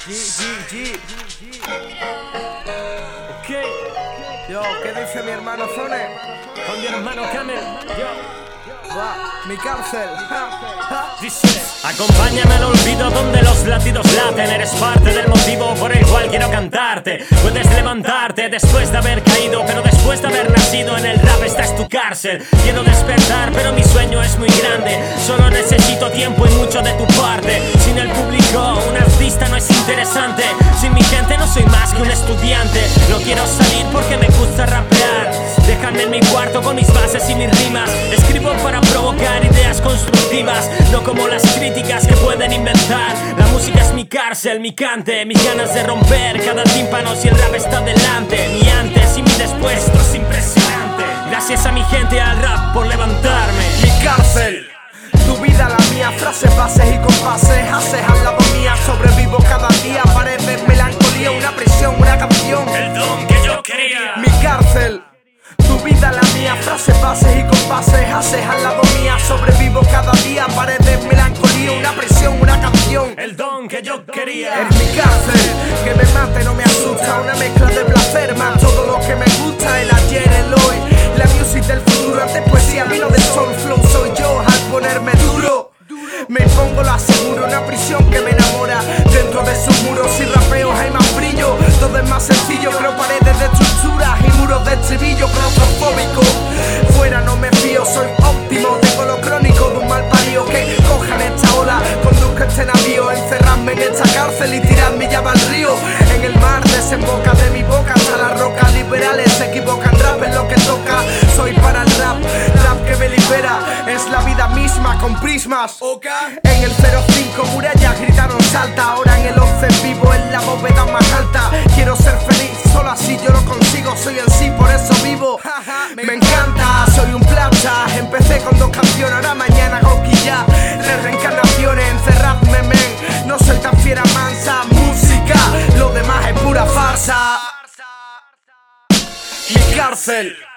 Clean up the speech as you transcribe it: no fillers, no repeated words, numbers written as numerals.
Ok. Yo, ¿qué dice mi hermano Zone? Con mi hermano Camel. Mi cárcel. Dice: acompáñame al olvido donde los latidos laten. Eres parte del motivo por el cual quiero cantarte. Puedes levantarte después de haber caído, pero después de haber nacido en el rap esta es tu cárcel. Quiero despertar, pero mi sueño es muy grande. Solo necesito tiempo y mucho de tu parte. Sin el público, un artista no es interesante. Sin mi gente no soy más que un estudiante. No quiero salir porque me gusta rapear. Déjame en mi cuarto con mis bases y mis rimas. Escribo para provocar ideas constructivas, no como las críticas que pueden inventar. La música es mi cárcel, mi cante, mis ganas de romper cada tímpano si el rap está delante. Mi antes y mi después, esto es impresionante. Gracias a mi gente, al rap por levantarme. Mi cárcel. Tu vida, la mía, frases, bases y compases. Haces al lado mía, sobrevivo cada día. Paredes, melancolía, una prisión, una canción. El don que yo quería. Mi cárcel. Tu vida, la mía, frases, bases y compases. Haces al lado mía, sobrevivo cada día. Paredes, melancolía, una prisión, una canción. El don que yo quería. Es mi cárcel, que me mate no me asusta. Una mezcla de placer, más todo lo que me gusta. El ayer, el hoy, la music del futuro. Antes poesía, vino del soul flow. Soy yo al ponerme duro. Me impongo, lo aseguro, una prisión que me enamora. Dentro de sus muros y rapeos hay más brillo. Todo es más sencillo, creo paredes de estructuras y muros de estribillo. Claustrofóbico, fuera no me fío, soy óptimo. Tengo lo crónico de un mal parido. Que cojan esta ola, conduzca este navío. Encerradme en esta cárcel y tiradme llave al río. En el mar desemboca de mi boca hasta la roca. Liberales se equivocan, rap es lo que toca. Soy para el rap, rap que me libera. Es la vida misma con prismas. En el 05 murallas gritaron salta. Ahora en el 11 vivo en la bóveda más alta. Quiero ser feliz, solo así yo lo consigo. Soy en sí, por eso vivo. Me encanta, soy un plata. Empecé con 2 canciones, ahora mañana Goquilla. 3 reencarnaciones, encerradme men. No soy tan fiera mansa, música. Lo demás es pura farsa. Mi cárcel.